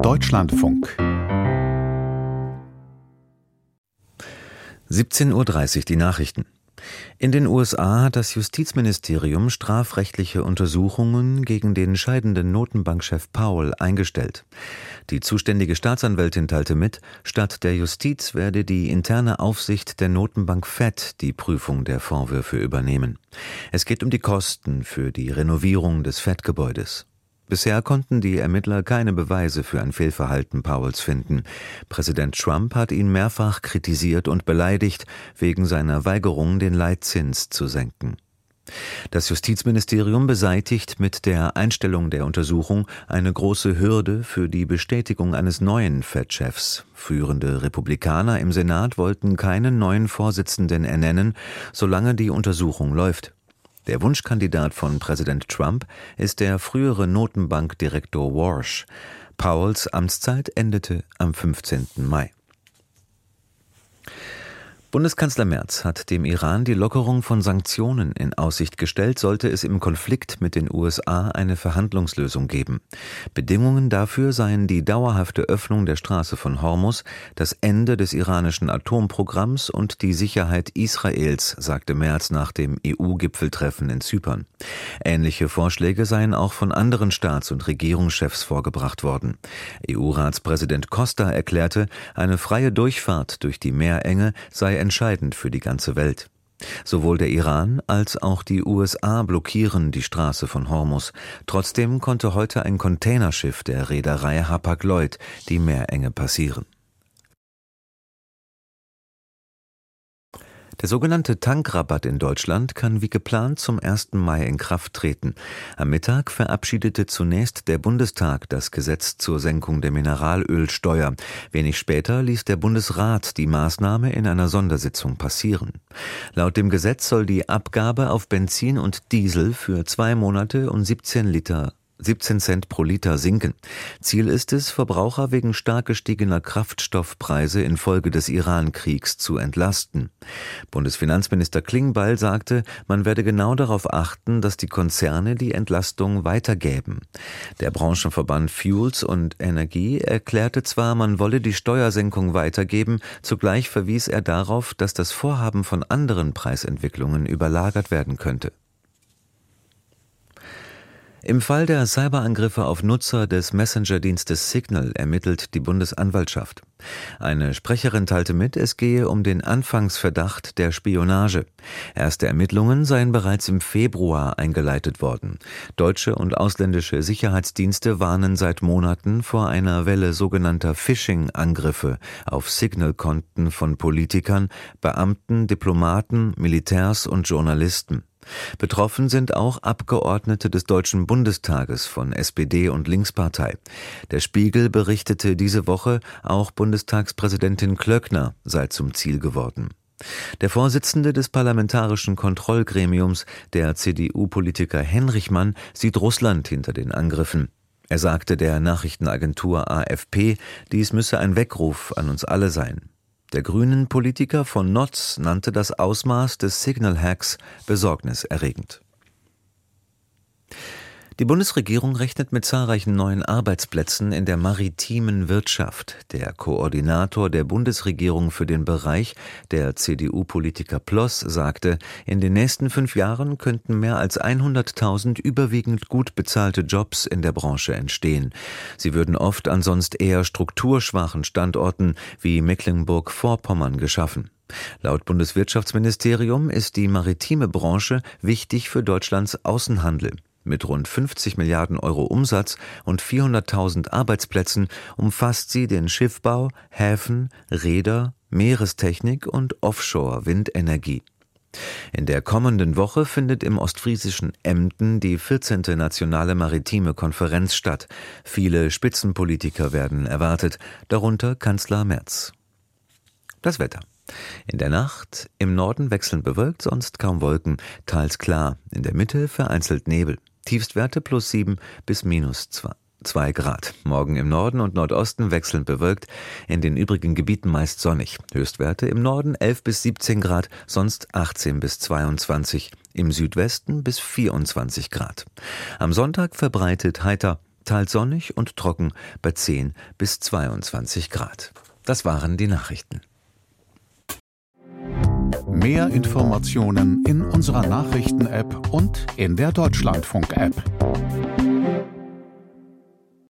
Deutschlandfunk 17:30 Uhr die Nachrichten. In den USA hat das Justizministerium strafrechtliche Untersuchungen gegen den scheidenden Notenbankchef Powell eingestellt. Die zuständige Staatsanwältin teilte mit, statt der Justiz werde die interne Aufsicht der Notenbank Fed die Prüfung der Vorwürfe übernehmen. Es geht um die Kosten für die Renovierung des Fed-Gebäudes. Bisher konnten die Ermittler keine Beweise für ein Fehlverhalten Powells finden. Präsident Trump hat ihn mehrfach kritisiert und beleidigt, wegen seiner Weigerung, den Leitzins zu senken. Das Justizministerium beseitigt mit der Einstellung der Untersuchung eine große Hürde für die Bestätigung eines neuen Fed-Chefs. Führende Republikaner im Senat wollten keinen neuen Vorsitzenden ernennen, solange die Untersuchung läuft. Der Wunschkandidat von Präsident Trump ist der frühere Notenbankdirektor Warsh. Powells Amtszeit endete am 15. Mai. Bundeskanzler Merz hat dem Iran die Lockerung von Sanktionen in Aussicht gestellt, sollte es im Konflikt mit den USA eine Verhandlungslösung geben. Bedingungen dafür seien die dauerhafte Öffnung der Straße von Hormuz, das Ende des iranischen Atomprogramms und die Sicherheit Israels, sagte Merz nach dem EU-Gipfeltreffen in Zypern. Ähnliche Vorschläge seien auch von anderen Staats- und Regierungschefs vorgebracht worden. EU-Ratspräsident Costa erklärte, eine freie Durchfahrt durch die Meerenge sei entscheidend für die ganze Welt. Sowohl der Iran als auch die USA blockieren die Straße von Hormuz. Trotzdem konnte heute ein Containerschiff der Reederei Hapag-Lloyd die Meerenge passieren. Der sogenannte Tankrabatt in Deutschland kann wie geplant zum 1. Mai in Kraft treten. Am Mittag verabschiedete zunächst der Bundestag das Gesetz zur Senkung der Mineralölsteuer. Wenig später ließ der Bundesrat die Maßnahme in einer Sondersitzung passieren. Laut dem Gesetz soll die Abgabe auf Benzin und Diesel für 2 Monate um 17 Cent pro Liter sinken. Ziel ist es, Verbraucher wegen stark gestiegener Kraftstoffpreise infolge des Iran-Kriegs zu entlasten. Bundesfinanzminister Klingbeil sagte, man werde genau darauf achten, dass die Konzerne die Entlastung weitergäben. Der Branchenverband Fuels und Energie erklärte zwar, man wolle die Steuersenkung weitergeben, zugleich verwies er darauf, dass das Vorhaben von anderen Preisentwicklungen überlagert werden könnte. Im Fall der Cyberangriffe auf Nutzer des Messenger-Dienstes Signal ermittelt die Bundesanwaltschaft. Eine Sprecherin teilte mit, es gehe um den Anfangsverdacht der Spionage. Erste Ermittlungen seien bereits im Februar eingeleitet worden. Deutsche und ausländische Sicherheitsdienste warnen seit Monaten vor einer Welle sogenannter Phishing-Angriffe auf Signal-Konten von Politikern, Beamten, Diplomaten, Militärs und Journalisten. Betroffen sind auch Abgeordnete des Deutschen Bundestages von SPD und Linkspartei. Der Spiegel berichtete diese Woche, auch Bundestagspräsidentin Klöckner sei zum Ziel geworden. Der Vorsitzende des Parlamentarischen Kontrollgremiums, der CDU-Politiker Henrichmann, sieht Russland hinter den Angriffen. Er sagte der Nachrichtenagentur AFP, dies müsse ein Weckruf an uns alle sein. Der Grünen-Politiker von Notz nannte das Ausmaß des Signal-Hacks besorgniserregend. Die Bundesregierung rechnet mit zahlreichen neuen Arbeitsplätzen in der maritimen Wirtschaft. Der Koordinator der Bundesregierung für den Bereich, der CDU-Politiker Ploss, sagte, in den nächsten 5 Jahren könnten mehr als 100.000 überwiegend gut bezahlte Jobs in der Branche entstehen. Sie würden oft an sonst eher strukturschwachen Standorten wie Mecklenburg-Vorpommern geschaffen. Laut Bundeswirtschaftsministerium ist die maritime Branche wichtig für Deutschlands Außenhandel. Mit rund 50 Milliarden Euro Umsatz und 400.000 Arbeitsplätzen umfasst sie den Schiffbau, Häfen, Reeder, Meerestechnik und Offshore-Windenergie. In der kommenden Woche findet im ostfriesischen Emden die 14. Nationale Maritime Konferenz statt. Viele Spitzenpolitiker werden erwartet, darunter Kanzler Merz. Das Wetter. In der Nacht im Norden wechselnd bewölkt, sonst kaum Wolken, teils klar, in der Mitte vereinzelt Nebel. Tiefstwerte +7 bis -2 Grad. Morgen im Norden und Nordosten wechselnd bewölkt, in den übrigen Gebieten meist sonnig. Höchstwerte im Norden 11 bis 17 Grad, sonst 18 bis 22, im Südwesten bis 24 Grad. Am Sonntag verbreitet heiter, teils sonnig und trocken bei 10 bis 22 Grad. Das waren die Nachrichten. Mehr Informationen in unserer Nachrichten-App und in der Deutschlandfunk-App.